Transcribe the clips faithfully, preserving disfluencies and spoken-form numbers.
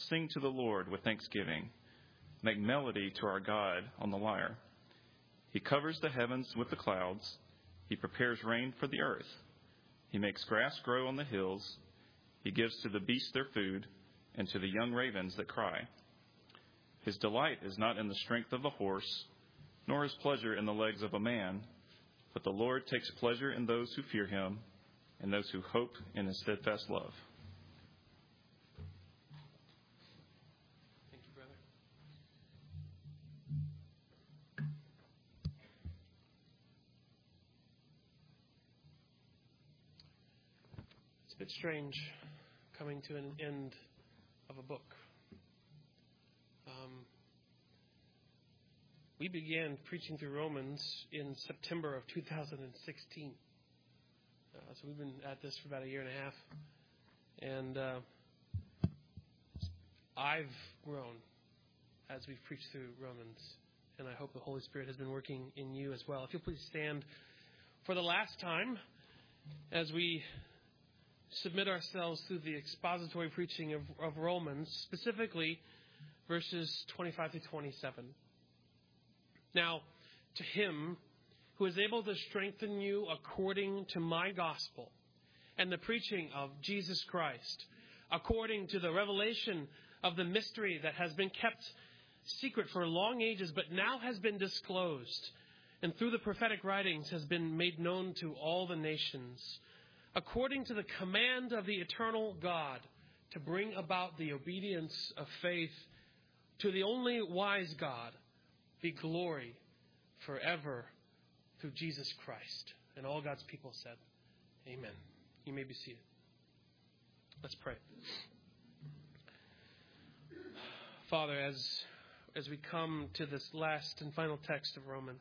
sing to the Lord with thanksgiving. Make melody to our God on the lyre. He covers the heavens with the clouds. He prepares rain for the earth. He makes grass grow on the hills. He gives to the beasts their food, and to the young ravens that cry. His delight is not in the strength of a horse, nor his pleasure in the legs of a man, but the Lord takes pleasure in those who fear him, and those who hope in his steadfast love. Thank you, brother. It's a bit strange coming to an end of a book. Um, we began preaching through Romans in September of two thousand sixteen. Uh, so we've been at this for about a year and a half. And uh, I've grown as we've preached through Romans. And I hope the Holy Spirit has been working in you as well. If you'll please stand for the last time as we submit ourselves through the expository preaching of, of Romans, specifically verses twenty-five to twenty-seven. Now, to him who is able to strengthen you according to my gospel and the preaching of Jesus Christ, according to the revelation of the mystery that has been kept secret for long ages, but now has been disclosed, and through the prophetic writings has been made known to all the nations, according to the command of the eternal God, to bring about the obedience of faith to the only wise God, be glory forever through Jesus Christ. And all God's people said, amen. You may be seated. Let's pray. Father, as, as we come to this last and final text of Romans,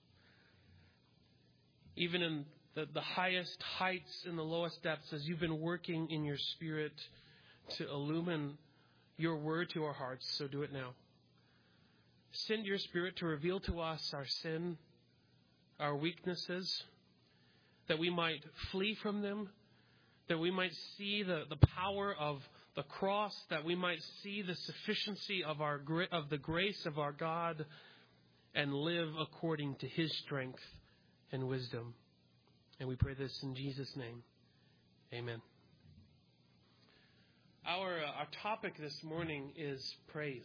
even in the, the highest heights and the lowest depths, as you've been working in your Spirit to illumine your word to our hearts, so do it now. Send your Spirit to reveal to us our sin, our weaknesses, that we might flee from them, that we might see the, the power of the cross, that we might see the sufficiency of our of the grace of our God, and live according to his strength and wisdom. And we pray this in Jesus' name. Amen. Our, uh, our topic this morning is praise.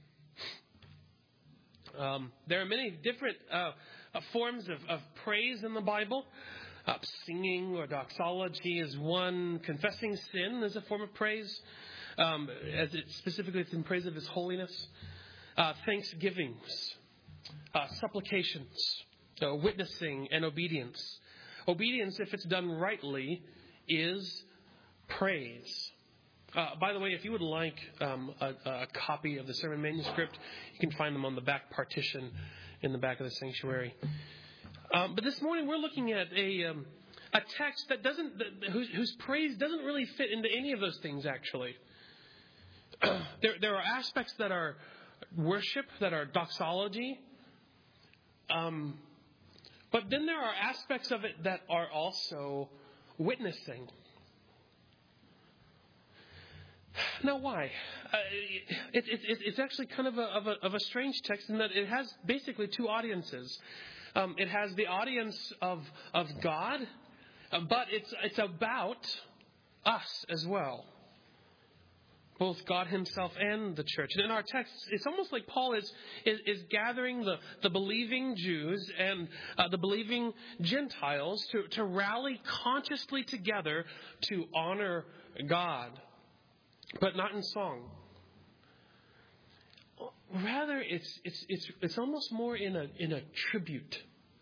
Um, there are many different uh, uh, forms of, of praise in the Bible. Uh, singing or doxology is one. Confessing sin is a form of praise, um, as it specifically it's in praise of his holiness. Uh, thanksgivings, uh, supplications, uh, witnessing, and obedience. Obedience, if it's done rightly, is praise. Uh, by the way, if you would like um, a, a copy of the sermon manuscript, you can find them on the back partition in the back of the sanctuary. Um, but this morning we're looking at a um, a text that doesn't that, whose, whose praise doesn't really fit into any of those things. Actually, there there are aspects that are worship, that are doxology, um, but then there are aspects of it that are also witnessing. Now, why? Uh, it, it, it, it's actually kind of a, of, a, of a strange text in that it has basically two audiences. Um, it has the audience of of God, uh, but it's it's about us as well. Both God himself and the church. And in our text, it's almost like Paul is is, is gathering the, the believing Jews and uh, the believing Gentiles to, to rally consciously together to honor God. But not in song. Rather, it's it's it's it's almost more in a in a tribute.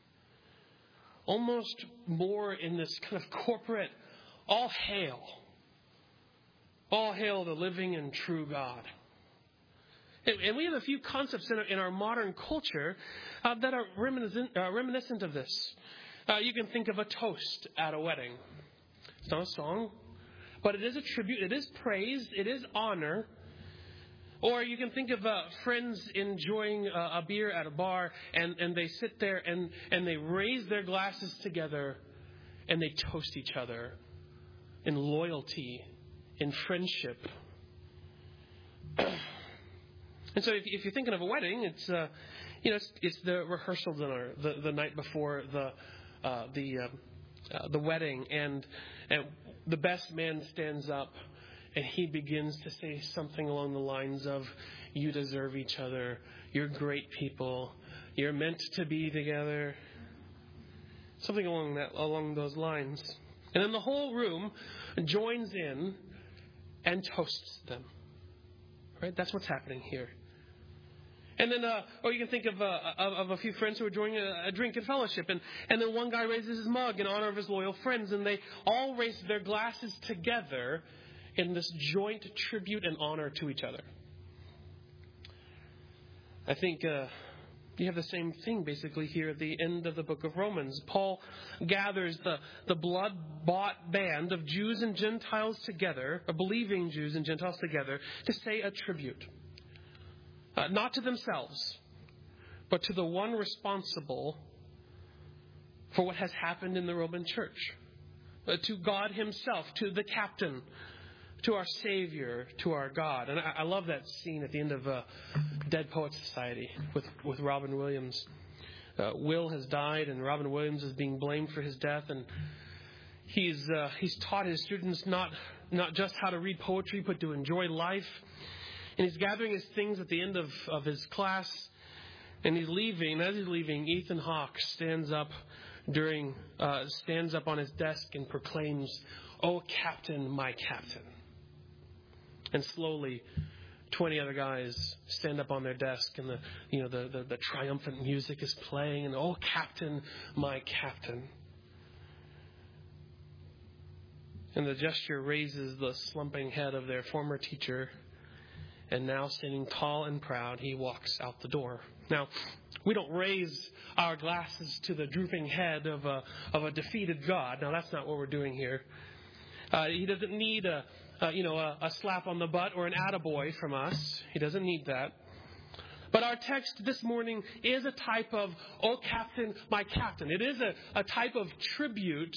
Almost more in this kind of corporate, all hail. All hail the living and true God. And, and we have a few concepts in our, in our modern culture uh, that are reminiscent, uh, reminiscent of this. Uh, you can think of a toast at a wedding. It's not a song. But it is a tribute, it is praise, it is honor. Or you can think of uh, friends enjoying uh, a beer at a bar, and, and they sit there and, and they raise their glasses together and they toast each other in loyalty, in friendship. And so if, if you're thinking of a wedding, it's uh, you know it's, it's the rehearsal dinner the, the night before the uh, the uh, uh, the wedding, and and the best man stands up and he begins to say something along the lines of, "You deserve each other. You're great people. You're meant to be together." Something along that along those lines, and then the whole room joins in and toasts them. Right? That's what's happening here. And then, uh, or you can think of, uh, of of a few friends who are enjoying a, a drink and fellowship, and, and then one guy raises his mug in honor of his loyal friends, and they all raise their glasses together in this joint tribute and honor to each other. I think uh, you have the same thing basically here at the end of the book of Romans. Paul gathers the, the blood-bought band of Jews and Gentiles together, or believing Jews and Gentiles together, to say a tribute. Uh, not to themselves, but to the one responsible for what has happened in the Roman church. Uh, to God himself, to the captain, to our Savior, to our God. And I, I love that scene at the end of uh, Dead Poets Society with, with Robin Williams. Uh, Will has died, and Robin Williams is being blamed for his death. And he's uh, he's taught his students not not just how to read poetry, but to enjoy life. And he's gathering his things at the end of, of his class, and he's leaving. As he's leaving, Ethan Hawke stands up during uh, stands up on his desk and proclaims, "Oh, Captain, my Captain." And slowly, twenty other guys stand up on their desk, and the you know the, the, the triumphant music is playing, and "Oh, Captain, my Captain." And the gesture raises the slumping head of their former teacher, and now standing tall and proud, he walks out the door. Now, we don't raise our glasses to the drooping head of a of a defeated God. Now, that's not what we're doing here. Uh, he doesn't need a, a you know a, a slap on the butt or an attaboy from us. He doesn't need that. But our text this morning is a type of, "Oh, Captain, my Captain." It is a, a type of tribute,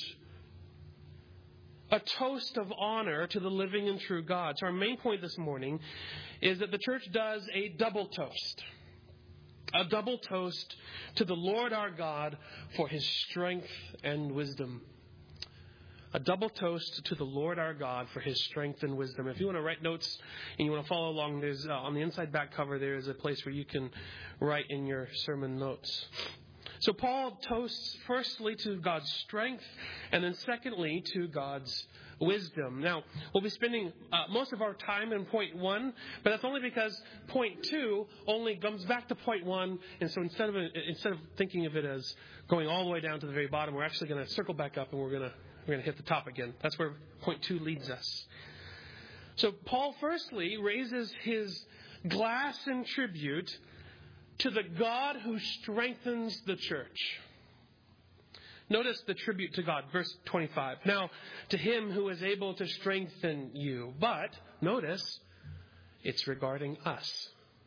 a toast of honor to the living and true God. So our main point this morning is that the church does a double toast. A double toast to the Lord our God for his strength and wisdom. A double toast to the Lord our God for his strength and wisdom. If you want to write notes and you want to follow along, there's uh, on the inside back cover there is a place where you can write in your sermon notes. So Paul toasts firstly to God's strength, and then secondly to God's wisdom. Now, we'll be spending uh, most of our time in point one, but that's only because point two only comes back to point one, and so instead of instead of thinking of it as going all the way down to the very bottom, we're actually going to circle back up and we're going to we're going to hit the top again. That's where point two leads us. So Paul firstly raises his glass in tribute to the God who strengthens the church. Notice the tribute to God, verse twenty-five. Now, to him who is able to strengthen you. But, notice, it's regarding us.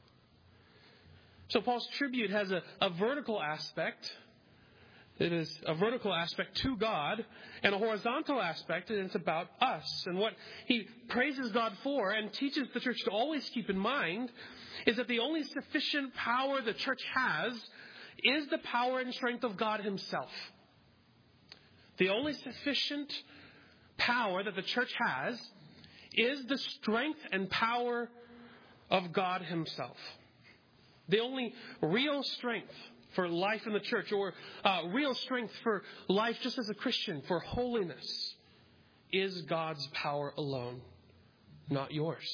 So Paul's tribute has a, a vertical aspect. It is a vertical aspect to God, and a horizontal aspect, and it's about us. And what he praises God for and teaches the church to always keep in mind is that the only sufficient power the church has is the power and strength of God himself. The only sufficient power that the church has is the strength and power of God himself. The only real strength for life in the church, or uh, real strength for life just as a Christian, for holiness, is God's power alone, not yours.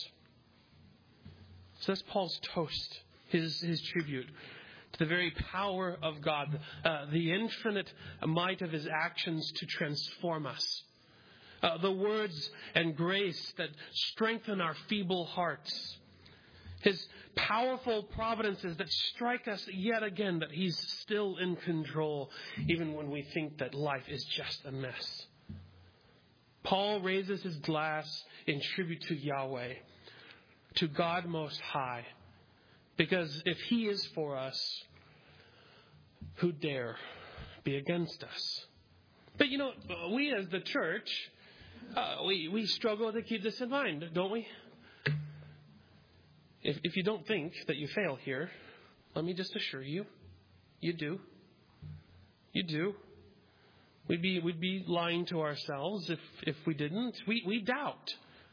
So that's Paul's toast, his, his tribute to the very power of God, uh, the infinite might of his actions to transform us. Uh, the words and grace that strengthen our feeble hearts. His powerful providences that strike us yet again that he's still in control, even when we think that life is just a mess. Paul raises his glass in tribute to Yahweh, to God Most High. Because if he is for us, who dare be against us? But you know, we as the church, uh, we, we struggle to keep this in mind, don't we? If, if you don't think that you fail here, let me just assure you, you do. You do. We'd be we'd be lying to ourselves if, if we didn't. We we doubt.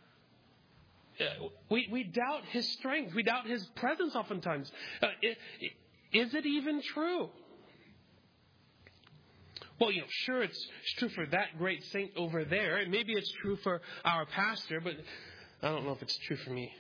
We we doubt His strength. We doubt His presence oftentimes. Uh, it, it, is it even true? Well, you know, sure, it's, it's true for that great saint over there. And maybe it's true for our pastor, but I don't know if it's true for me.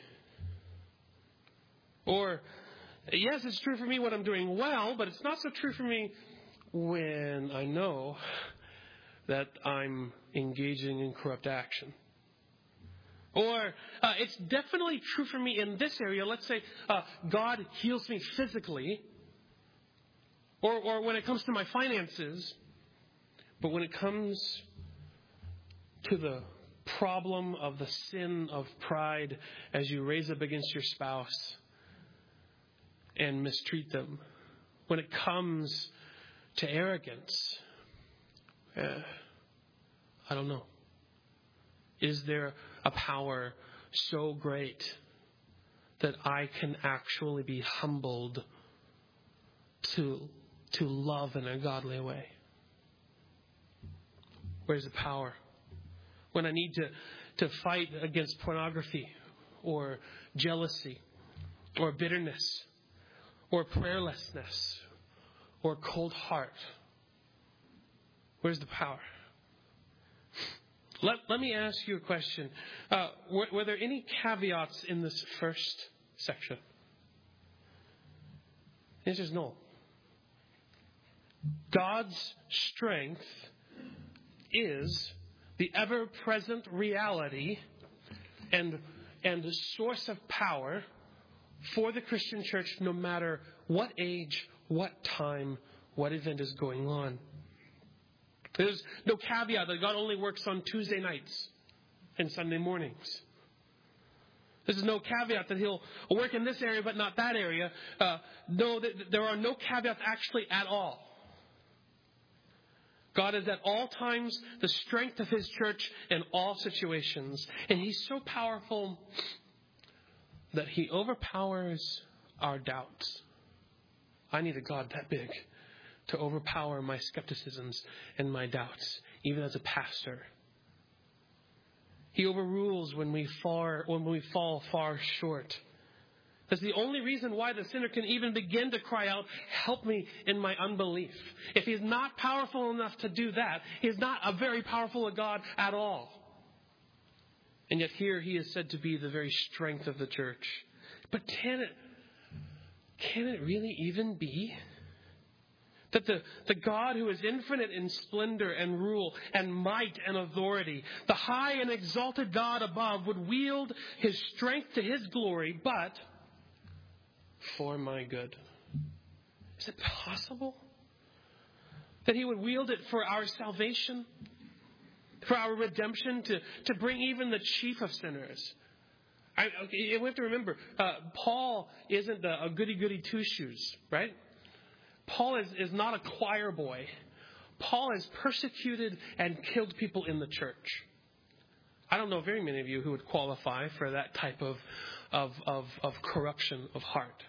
Or, yes, it's true for me when I'm doing well, but it's not so true for me when I know that I'm engaging in corrupt action. Or uh, it's definitely true for me in this area. Let's say uh, God heals me physically. Or, or when it comes to my finances. But when it comes to the problem of the sin of pride as you raise up against your spouse and mistreat them, when it comes to arrogance, eh, I don't know. Is there a power so great that I can actually be humbled to, to love in a godly way? Where's the power? When I need to, to fight against pornography or jealousy or bitterness or prayerlessness or cold heart, where's the power? Let, let me ask you a question. Uh, were, were there any caveats in this first section? The answer is no. God's strength is the ever-present reality and, and the source of power for the Christian church no matter what age, what time, what event is going on. There's no caveat that God only works on Tuesday nights and Sunday mornings. There's no caveat that He'll work in this area but not that area. Uh, no, there are no caveats actually at all. God is at all times the strength of His church in all situations. And He's so powerful that He overpowers our doubts. I need a God that big to overpower my skepticisms and my doubts, even as a pastor. He overrules when we far when we fall far short. That's the only reason why the sinner can even begin to cry out, help me in my unbelief. If he's not powerful enough to do that, he's not a very powerful God at all. And yet here he is said to be the very strength of the church. But can it, can it really even be that the, the God who is infinite in splendor and rule and might and authority, the high and exalted God above, would wield His strength to His glory, but for my good? Is it possible that He would wield it for our salvation, for our redemption, to, to bring even the chief of sinners? I, we have to remember, uh, Paul isn't a, a goody-goody two-shoes, right? Paul is, is not a choir boy. Paul has persecuted and killed people in the church. I don't know very many of you who would qualify for that type of, of, of, of corruption of heart.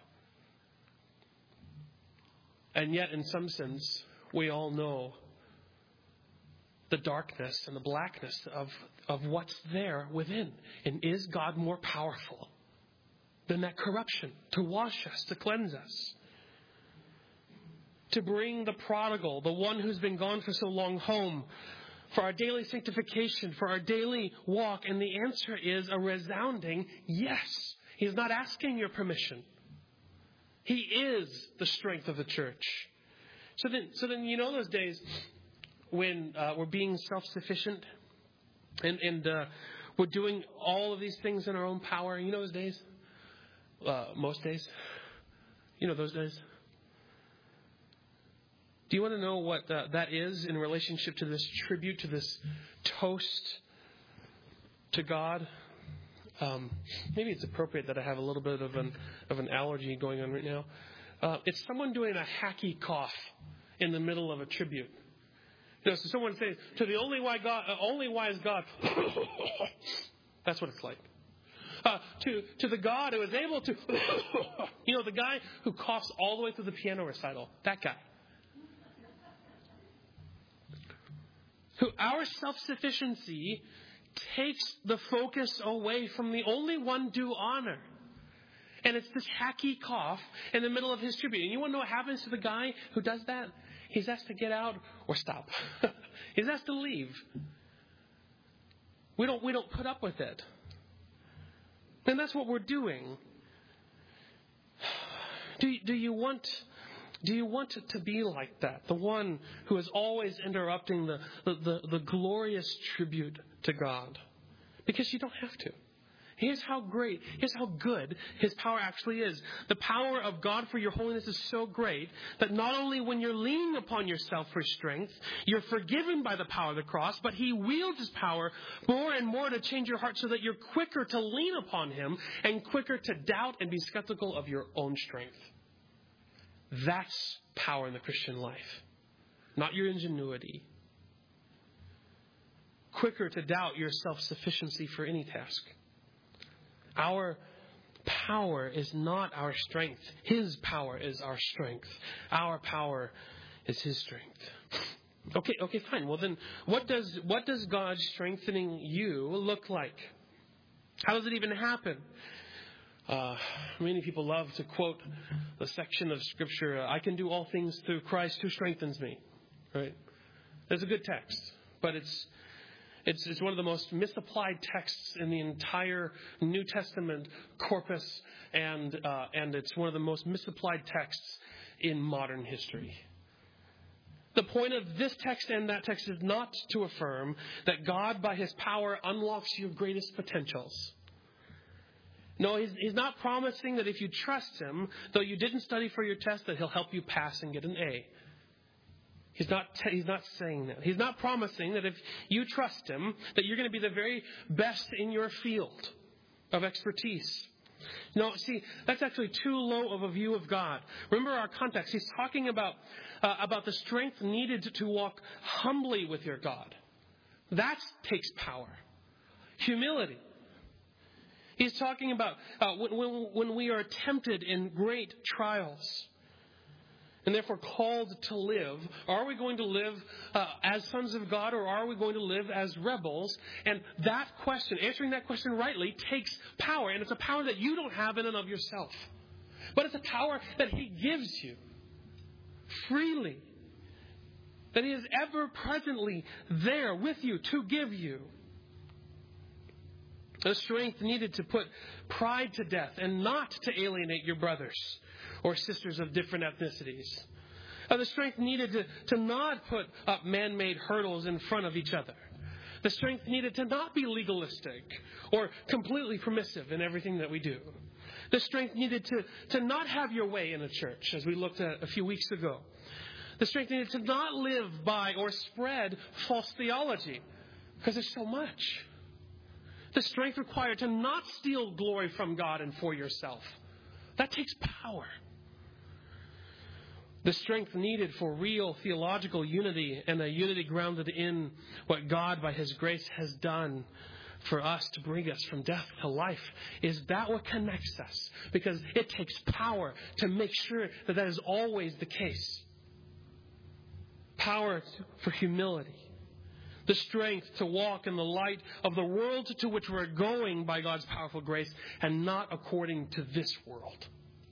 And yet, in some sense, we all know the darkness and the blackness of, of what's there within. And is God more powerful than that corruption to wash us, to cleanse us? To bring the prodigal, the one who's been gone for so long, home for our daily sanctification, for our daily walk? And the answer is a resounding yes. He's not asking your permission. He is the strength of the church. So then, so then you know those days when uh, we're being self-sufficient and, and uh, we're doing all of these things in our own power. You know those days? Uh, most days. You know those days? Do you want to know what uh, that is in relationship to this tribute, to this toast to God? Um, maybe it's appropriate that I have a little bit of an of an allergy going on right now. Uh, it's someone doing a hacky cough in the middle of a tribute. You know, so someone says, "To the only wise God, uh, only wise God." That's what it's like. uh, to, to the God who is able to, you know, the guy who coughs all the way through the piano recital. That guy. Who our self-sufficiency takes the focus away from the only one due honor. And it's this hacky cough in the middle of his tribute. And you want to know what happens to the guy who does that? He's asked to get out or stop. He's asked to leave. We don't, we don't put up with it. And that's what we're doing. Do, do you want... Do you want it to be like that? The one who is always interrupting the, the, the, the glorious tribute to God. Because you don't have to. Here's how great, here's how good His power actually is. The power of God for your holiness is so great that not only when you're leaning upon yourself for strength, you're forgiven by the power of the cross, but He wields His power more and more to change your heart so that you're quicker to lean upon Him and quicker to doubt and be skeptical of your own strength. That's power in the Christian life, not your ingenuity. Quicker to doubt your self-sufficiency for any task. Our power is not our strength. His power is our strength. Our power is His strength. Okay, okay, fine. Well then, what does what does God strengthening you look like? How does it even happen? Uh, many people love to quote the section of Scripture, I can do all things through Christ who strengthens me. Right? That's a good text, but it's it's it's one of the most misapplied texts in the entire New Testament corpus, and uh, and it's one of the most misapplied texts in modern history. The point of this text and that text is not to affirm that God, by His power, unlocks your greatest potentials. No, he's, he's not promising that if you trust Him, though you didn't study for your test, that He'll help you pass and get an A. He's not, t- he's not saying that. He's not promising that if you trust Him, that you're going to be the very best in your field of expertise. No, see, that's actually too low of a view of God. Remember our context. He's talking about, uh, about the strength needed to walk humbly with your God. That takes power. Humility. He's talking about uh, when, when we are tempted in great trials and therefore called to live. Are we going to live uh, as sons of God, or are we going to live as rebels? And that question, answering that question rightly, takes power. And it's a power that you don't have in and of yourself. But it's a power that He gives you freely. That He is ever presently there with you to give you. The strength needed to put pride to death and not to alienate your brothers or sisters of different ethnicities. Uh, the strength needed to, to not put up man-made hurdles in front of each other. The strength needed to not be legalistic or completely permissive in everything that we do. The strength needed to, to not have your way in a church, as we looked at a few weeks ago. The strength needed to not live by or spread false theology, because there's so much. The strength required to not steal glory from God and for yourself. That takes power. The strength needed for real theological unity, and a unity grounded in what God by His grace has done for us to bring us from death to life. Is that what connects us? Because it takes power to make sure that that is always the case. Power for humility. The strength to walk in the light of the world to which we're going by God's powerful grace, and not according to this world.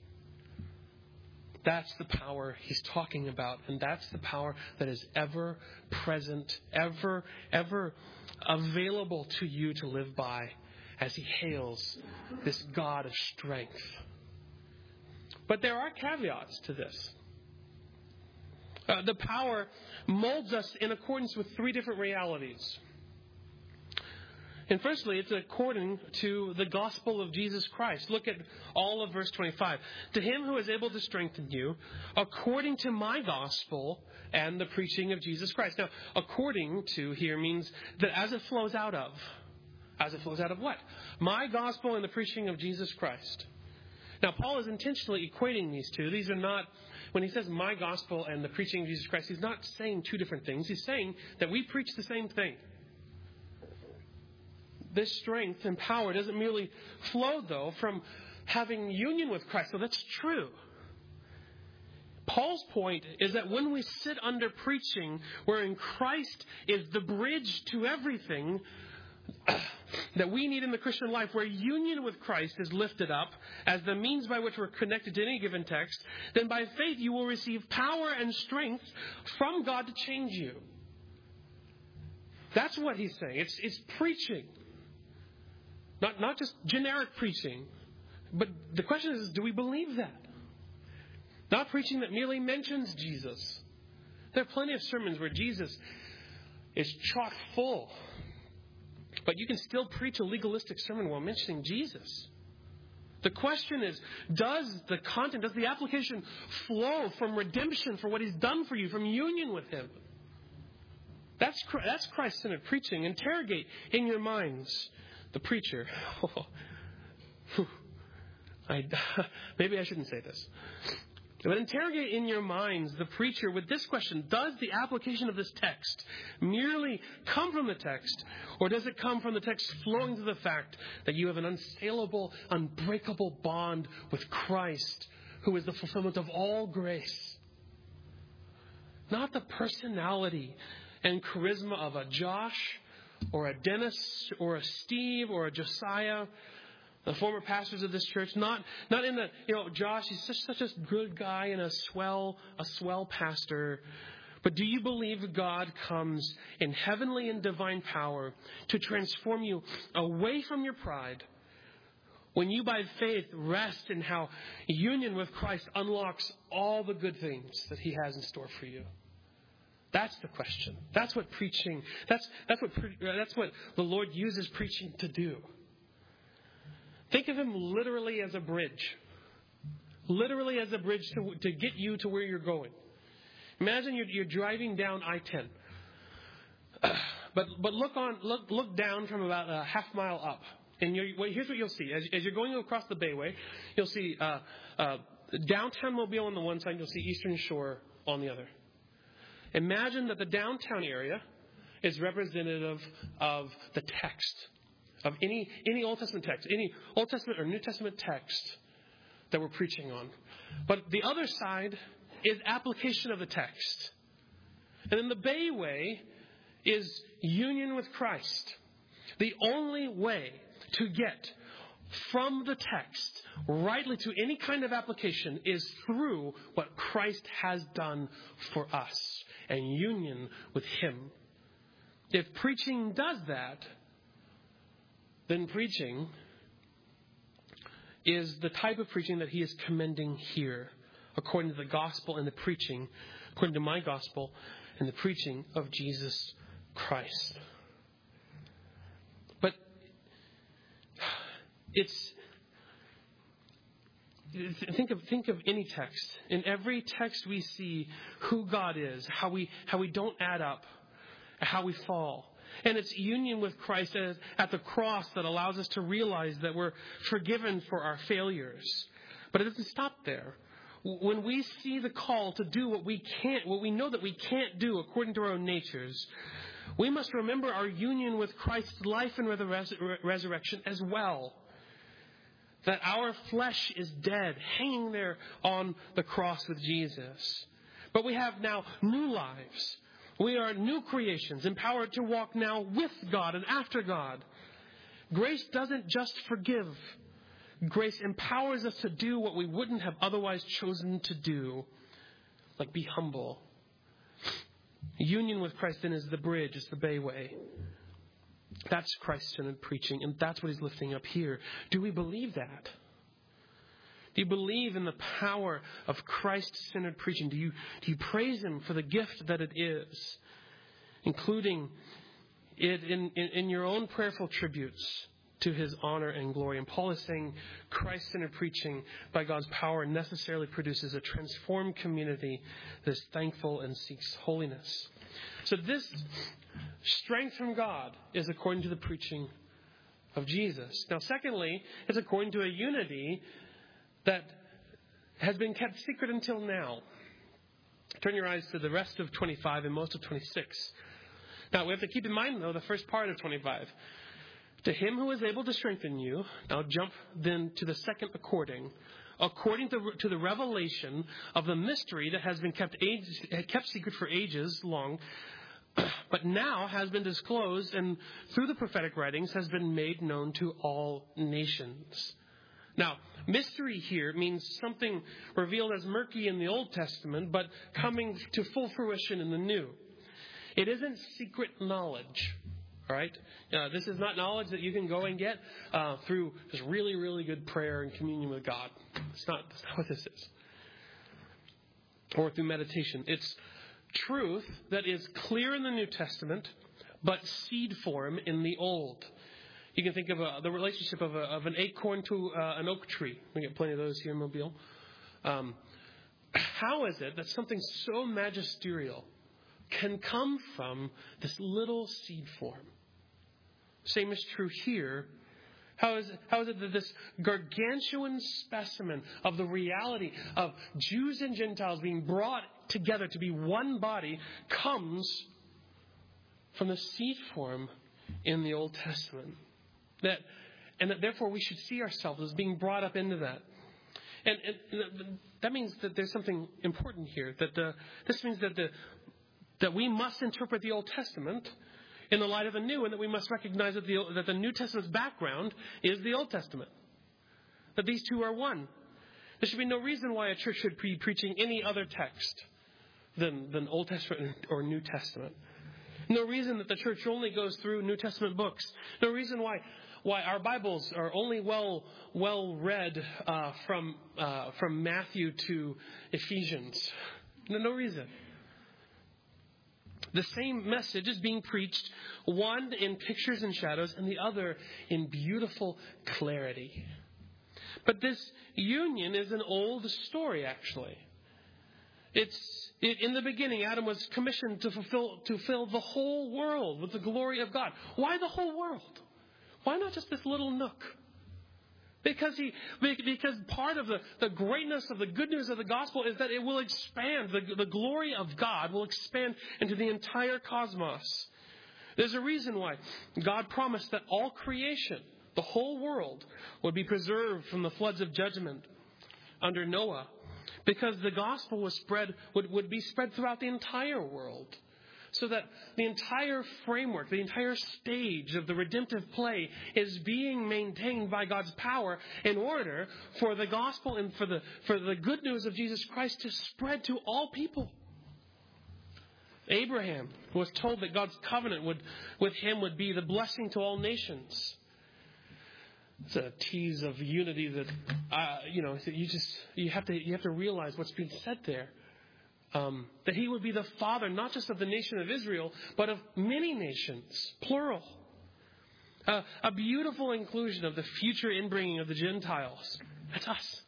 That's the power He's talking about, and that's the power that is ever present, ever, ever available to you to live by as He hails this God of strength. But there are caveats to this. Uh, the power molds us in accordance with three different realities. And firstly, it's according to the gospel of Jesus Christ. Look at all of verse twenty-five. To Him who is able to strengthen you, according to my gospel and the preaching of Jesus Christ. Now, according to here means that as it flows out of. As it flows out of what? My gospel and the preaching of Jesus Christ. Now, Paul is intentionally equating these two. These are not, when he says my gospel and the preaching of Jesus Christ, he's not saying two different things. He's saying that we preach the same thing. this strength and power doesn't merely flow, though, from having union with Christ. So that's true. Paul's point is that when we sit under preaching, wherein Christ is the bridge to everything that we need in the Christian life, where union with Christ is lifted up as the means by which we're connected to any given text, then by faith you will receive power and strength from God to change you. That's what he's saying. It's, it's preaching. Not, not just generic preaching. But the question is, do we believe that? Not preaching that merely mentions Jesus. There are plenty of sermons where Jesus is chock full. But you can still preach a legalistic sermon while mentioning Jesus. The question is, does the content, does the application flow from redemption for what he's done for you, from union with him? That's, that's Christ-centered preaching. Interrogate in your minds the preacher. I, maybe I shouldn't say this. But interrogate in your minds the preacher with this question: does the application of this text merely come from the text, or does it come from the text flowing to the fact that you have an unassailable, unbreakable bond with Christ, who is the fulfillment of all grace? Not the personality and charisma of a Josh, or a Dennis, or a Steve, or a Josiah, the former pastors of this church. Not not in the, you know, Josh, he's such, such a good guy and a swell, a swell pastor. But do you believe God comes in heavenly and divine power to transform you away from your pride, when you by faith rest in how union with Christ unlocks all the good things that he has in store for you? That's the question. That's what preaching, that's, that's, what, that's what the Lord uses preaching to do. Think of him literally as a bridge. Literally as a bridge to, to get you to where you're going. Imagine you're, you're driving down I ten. Uh, but but look on look look down from about a half mile up. And you're, well, here's what you'll see. As, as you're going across the Bayway, you'll see uh, uh, downtown Mobile on the one side, and you'll see Eastern Shore on the other. Imagine that the downtown area is representative of the text. Of any any Old Testament text, any Old Testament or New Testament text that we're preaching on. But the other side is application of the text. And then the Bayway is union with Christ. The only way to get from the text rightly to any kind of application is through what Christ has done for us and union with him. If preaching does that, then preaching is the type of preaching that he is commending here, according to the gospel and the preaching, according to my gospel and the preaching of Jesus Christ. But it's, think of think of any text. In every text we see who God is, how we how we don't add up, how we fall. And it's union with Christ at the cross that allows us to realize that we're forgiven for our failures. But it doesn't stop there. When we see the call to do what we can't, what we know that we can't do according to our own natures, we must remember our union with Christ's life and resurrection as well. That our flesh is dead, hanging there on the cross with Jesus. But we have now new lives. We are new creations, empowered to walk now with God and after God. Grace doesn't just forgive. Grace empowers us to do what we wouldn't have otherwise chosen to do, like be humble. Union with Christ then is the bridge, it's the Bayway. That's Christ-centered preaching, and that's what he's lifting up here. Do we believe that? Do you believe in the power of Christ-centered preaching? Do you, do you praise him for the gift that it is, including it in, in, in your own prayerful tributes to his honor and glory? And Paul is saying Christ-centered preaching by God's power necessarily produces a transformed community that is thankful and seeks holiness. So this strength from God is according to the preaching of Jesus. Now, secondly, it's according to a unity that has been kept secret until now. Turn your eyes to the rest of twenty-five and most of twenty-six. Now, we have to keep in mind, though, the first part of twenty-five. To him who is able to strengthen you, now jump then to the second according, according to, to the revelation of the mystery that has been kept, age, kept secret for ages long, but now has been disclosed and through the prophetic writings has been made known to all nations. Now, mystery here means something revealed as murky in the Old Testament, but coming to full fruition in the New. It isn't secret knowledge. All right? Uh, this is not knowledge that you can go and get uh, through just really, really good prayer and communion with God. It's not, that's not what this is. Or through meditation. It's truth that is clear in the New Testament, but seed form in the Old. You can think of a, the relationship of, a, of an acorn to uh, an oak tree. We get plenty of those here in Mobile. Um, how is it that something so magisterial can come from this little seed form? Same is true here. How is, it, how is it that this gargantuan specimen of the reality of Jews and Gentiles being brought together to be one body comes from the seed form in the Old Testament? That, and that therefore we should see ourselves as being brought up into that. And, and that means that there's something important here. That the, this means that the that we must interpret the Old Testament in the light of the New, and that we must recognize that the, that the New Testament's background is the Old Testament. That these two are one. There should be no reason why a church should be preaching any other text than, than Old Testament or New Testament. No reason that the church only goes through New Testament books. No reason why why our Bibles are only well well read uh, from uh, from Matthew to Ephesians. No, no reason. The same message is being preached, one in pictures and shadows, and the other in beautiful clarity. But this union is an old story, actually. It's it, in the beginning, Adam was commissioned to fulfill to fill the whole world with the glory of God. Why the whole world? Why not just this little nook? Because he, because part of the, the greatness of the good news of the gospel is that it will expand. The, the glory of God will expand into the entire cosmos. There's a reason why God promised that all creation, the whole world, would be preserved from the floods of judgment under Noah. Because the gospel was spread, would, would be spread throughout the entire world. So that the entire framework, the entire stage of the redemptive play is being maintained by God's power in order for the gospel and for the for the good news of Jesus Christ to spread to all people. Abraham was told that God's covenant would with him would be the blessing to all nations. It's a tease of unity that uh, you know you just you have to you have to realize what's being said there. Um, that he would be the father, not just of the nation of Israel, but of many nations, plural. Uh, a beautiful inclusion of the future inbringing of the Gentiles. That's us.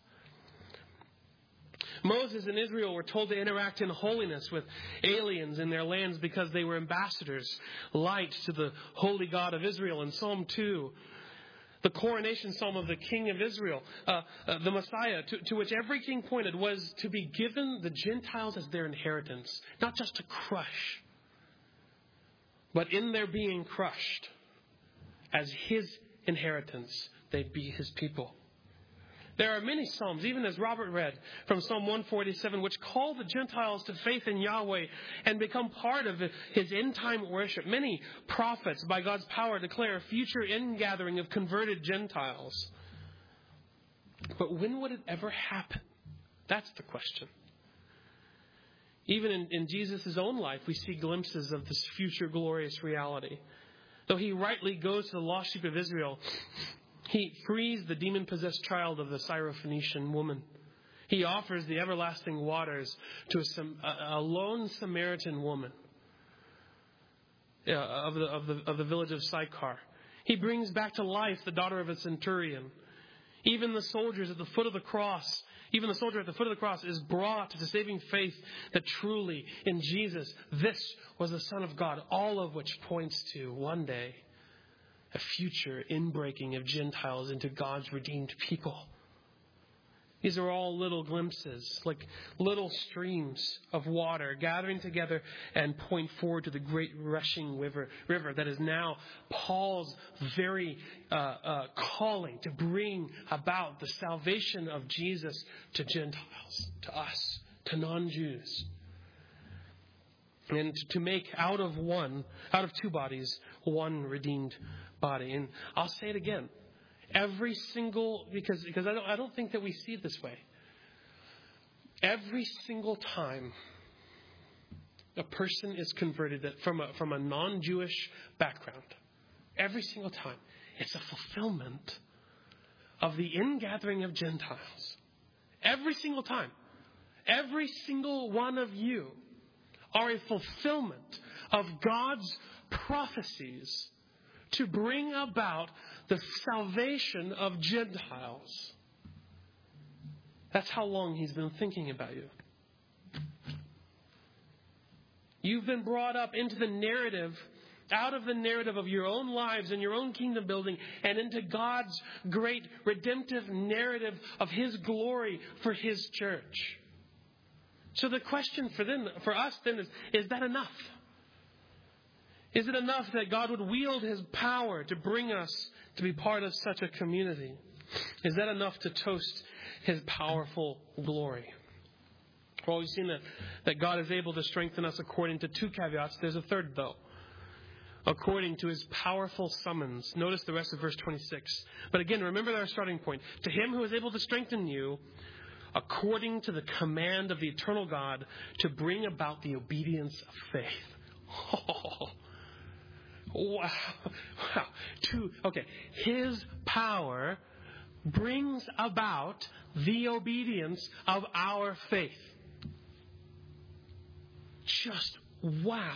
Moses and Israel were told to interact in holiness with aliens in their lands because they were ambassadors, light to the holy God of Israel. In Psalm two, the coronation psalm of the King of Israel, uh, uh, the Messiah, to, to which every king pointed, was to be given the Gentiles as their inheritance, not just to crush, but in their being crushed, as his inheritance, they'd be his people. There are many psalms, even as Robert read from Psalm one forty-seven, which call the Gentiles to faith in Yahweh and become part of his end-time worship. Many prophets, by God's power, declare a future ingathering of converted Gentiles. But when would it ever happen? That's the question. Even in, in Jesus' own life, we see glimpses of this future glorious reality. Though he rightly goes to the lost sheep of Israel, he frees the demon-possessed child of the Syrophoenician woman. He offers the everlasting waters to a, a lone Samaritan woman uh, of, the, of, the, of the village of Sychar. He brings back to life the daughter of a centurion. Even the soldiers at the foot of the cross, even the soldier at the foot of the cross is brought to the saving faith that truly in Jesus, this was the Son of God, all of which points to one day a future inbreaking of Gentiles into God's redeemed people. These are all little glimpses, like little streams of water gathering together and point forward to the great rushing river, river that is now Paul's very uh, uh, calling to bring about the salvation of Jesus to Gentiles, to us, to non-Jews. And to make out of one, out of two bodies, one redeemed body. And I'll say it again. Every single, because, because I don't, I don't think that we see it this way. Every single time a person is converted that from a, from a non-Jewish background, every single time, it's a fulfillment of the ingathering of Gentiles. Every single time. Every single one of you are a fulfillment of God's prophecies to bring about the salvation of Gentiles. That's how long He's been thinking about you. You've been brought up into the narrative, out of the narrative of your own lives and your own kingdom building, and into God's great redemptive narrative of His glory for His church. So the question for them, for us then is, is that enough? Is it enough that God would wield His power to bring us to be part of such a community? Is that enough to toast His powerful glory? Well, we've seen that, that God is able to strengthen us according to two caveats. There's a third, though. According to His powerful summons. Notice the rest of verse twenty-six. But again, remember our starting point. To Him who is able to strengthen you according to the command of the eternal God to bring about the obedience of faith. Oh. Wow. Wow. To, okay. His power brings about the obedience of our faith. Just wow.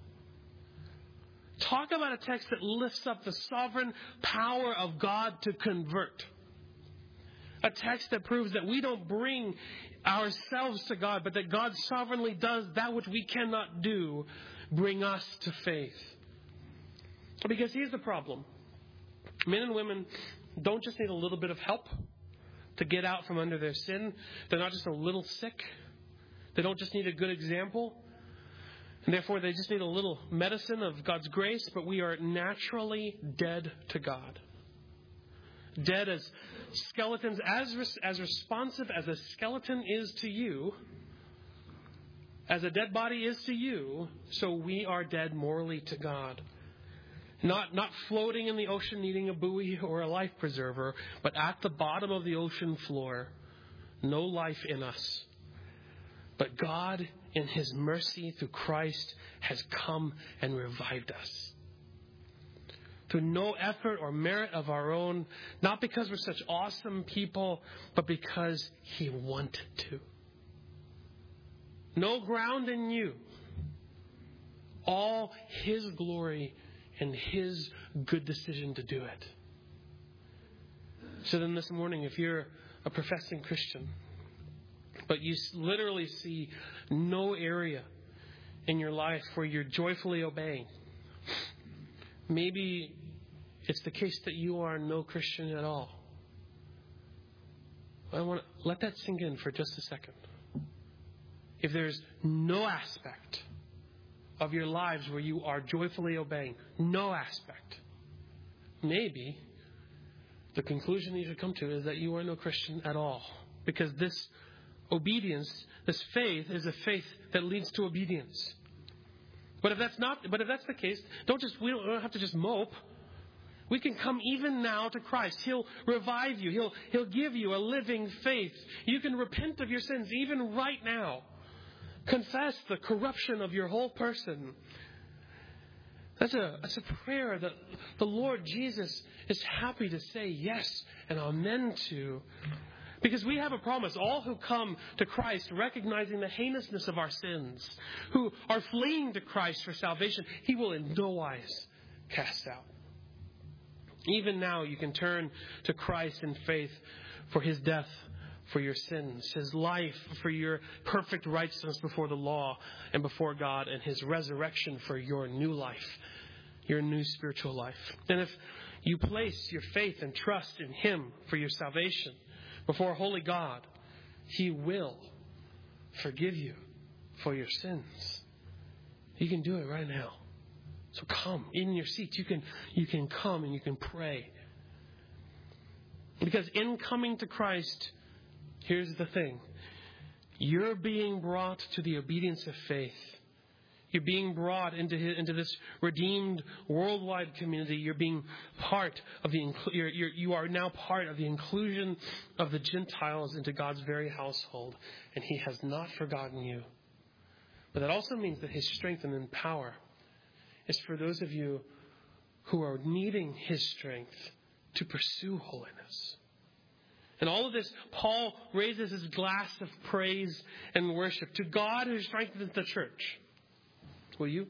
Talk about a text that lifts up the sovereign power of God to convert. A text that proves that we don't bring ourselves to God, but that God sovereignly does that which we cannot do, bring us to faith. Because here's the problem. Men and women don't just need a little bit of help to get out from under their sin. They're not just a little sick. They don't just need a good example. And therefore, they just need a little medicine of God's grace. But we are naturally dead to God. Dead as skeletons, as, as responsive as a skeleton is to you, as a dead body is to you, so we are dead morally to God. Not, not floating in the ocean needing a buoy or a life preserver, but at the bottom of the ocean floor, no life in us. But God, in His mercy through Christ, has come and revived us. Through no effort or merit of our own, not because we're such awesome people, but because He wanted to. No ground in you. All His glory and His good decision to do it. So then this morning, if you're a professing Christian, but you literally see no area in your life where you're joyfully obeying, maybe it's the case that you are no Christian at all. I want to let that sink in for just a second. If there's no aspect of your lives where you are joyfully obeying, no aspect, maybe the conclusion you should come to is that you are no Christian at all. Because this obedience, this faith, is a faith that leads to obedience. But if that's not, but if that's the case, don't just we don't, we don't have to just mope. We can come even now to Christ. He'll revive you. He'll He'll give you a living faith. You can repent of your sins even right now. Confess the corruption of your whole person. That's a, that's a prayer that the Lord Jesus is happy to say yes and amen to. Because we have a promise. All who come to Christ recognizing the heinousness of our sins, who are fleeing to Christ for salvation, He will in no wise cast out. Even now you can turn to Christ in faith for His death for your sins, His life for your perfect righteousness before the law and before God, and His resurrection for your new life, your new spiritual life. And if you place your faith and trust in Him for your salvation before a holy God, He will forgive you for your sins. You can do it right now. So come in your seats. You can, you can come and you can pray. Because in coming to Christ, here's the thing. You're being brought to the obedience of faith. You're being brought into his, into this redeemed worldwide community. You're being part of the you're, you're, you are now part of the inclusion of the Gentiles into God's very household, and He has not forgotten you. But that also means that His strength and power is for those of you who are needing His strength to pursue holiness. And all of this, Paul raises his glass of praise and worship to God who strengthens the church. Will you?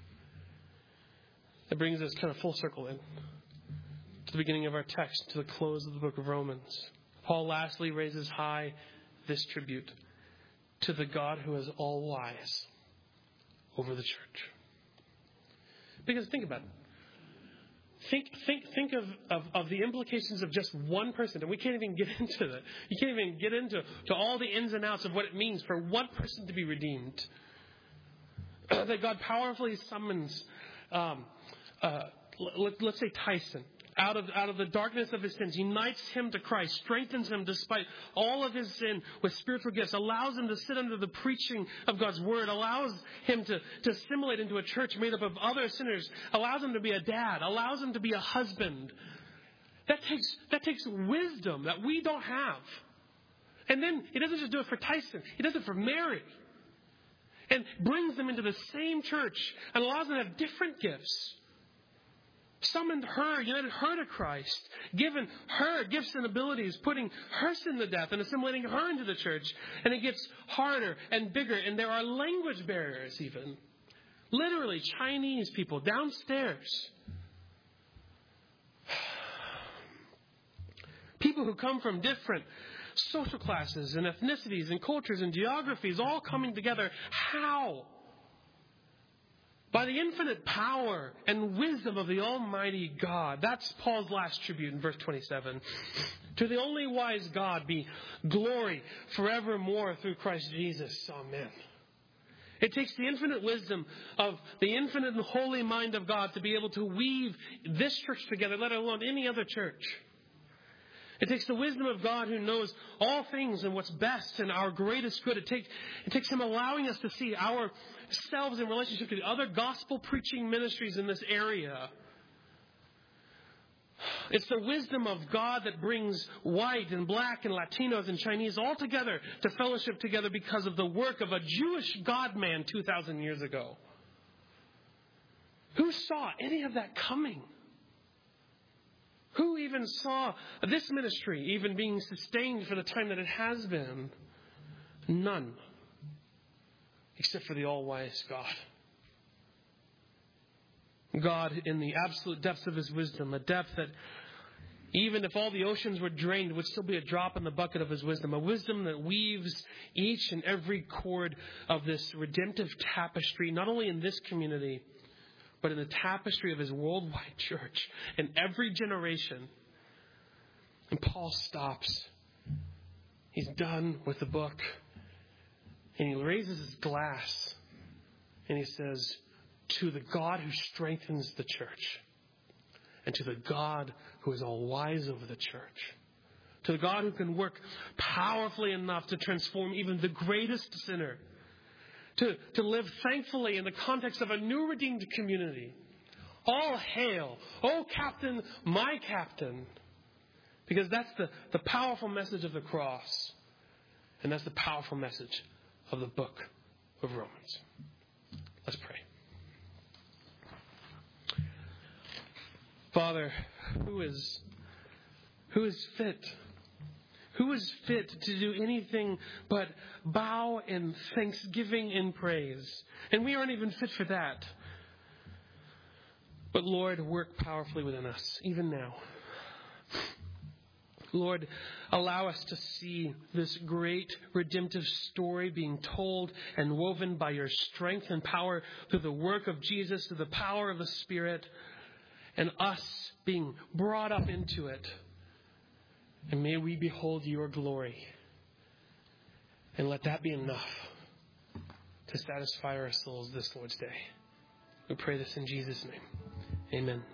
That brings us kind of full circle in to the beginning of our text, to the close of the book of Romans. Paul lastly raises high this tribute to the God who is all wise over the church. Because think about it. Think think think of, of, of the implications of just one person. And we can't even get into that. You can't even get into to all the ins and outs of what it means for one person to be redeemed. That God powerfully summons, um, uh, let, let's say Tyson, out of out of the darkness of his sins, unites him to Christ, strengthens him despite all of his sin with spiritual gifts, allows him to sit under the preaching of God's word, allows him to, to assimilate into a church made up of other sinners, allows him to be a dad, allows him to be a husband. That takes that takes wisdom that we don't have. And then he doesn't just do it for Tyson, he does it for Mary. And brings them into the same church and allows them to have different gifts. Summoned her, united her to Christ, given her gifts and abilities, putting her sin to death and assimilating her into the church. And it gets harder and bigger, and there are language barriers even. Literally, Chinese people downstairs. People who come from different social classes and ethnicities and cultures and geographies all coming together. How? By the infinite power and wisdom of the Almighty God. That's Paul's last tribute in verse twenty-seven. To the only wise God be glory forevermore through Christ Jesus. Amen. It takes the infinite wisdom of the infinite and holy mind of God to be able to weave this church together, let alone any other church. It takes the wisdom of God who knows all things and what's best and our greatest good. It, take, it takes Him allowing us to see ourselves in relationship to the other gospel preaching ministries in this area. It's the wisdom of God that brings white and black and Latinos and Chinese all together to fellowship together because of the work of a Jewish God-man two thousand years ago. Who saw any of that coming? Who even saw this ministry even being sustained for the time that it has been? None. Except for the all-wise God. God in the absolute depths of His wisdom, a depth that even if all the oceans were drained, would still be a drop in the bucket of His wisdom. A wisdom that weaves each and every cord of this redemptive tapestry, not only in this community, but in the tapestry of His worldwide church in every generation. And Paul stops. He's done with the book. And he raises his glass. And he says, to the God who strengthens the church. And to the God who is all wise over the church. To the God who can work powerfully enough to transform even the greatest sinner. To, to live thankfully in the context of a new redeemed community. All hail, oh captain, my captain. Because that's the, the powerful message of the cross. And that's the powerful message of the book of Romans. Let's pray. Father, who is, who is fit? Who is fit to do anything but bow in thanksgiving and praise? And we aren't even fit for that. But Lord, work powerfully within us, even now. Lord, allow us to see this great redemptive story being told and woven by your strength and power through the work of Jesus, through the power of the Spirit, and us being brought up into it. And may we behold your glory. And let that be enough to satisfy our souls this Lord's Day. We pray this in Jesus' name. Amen.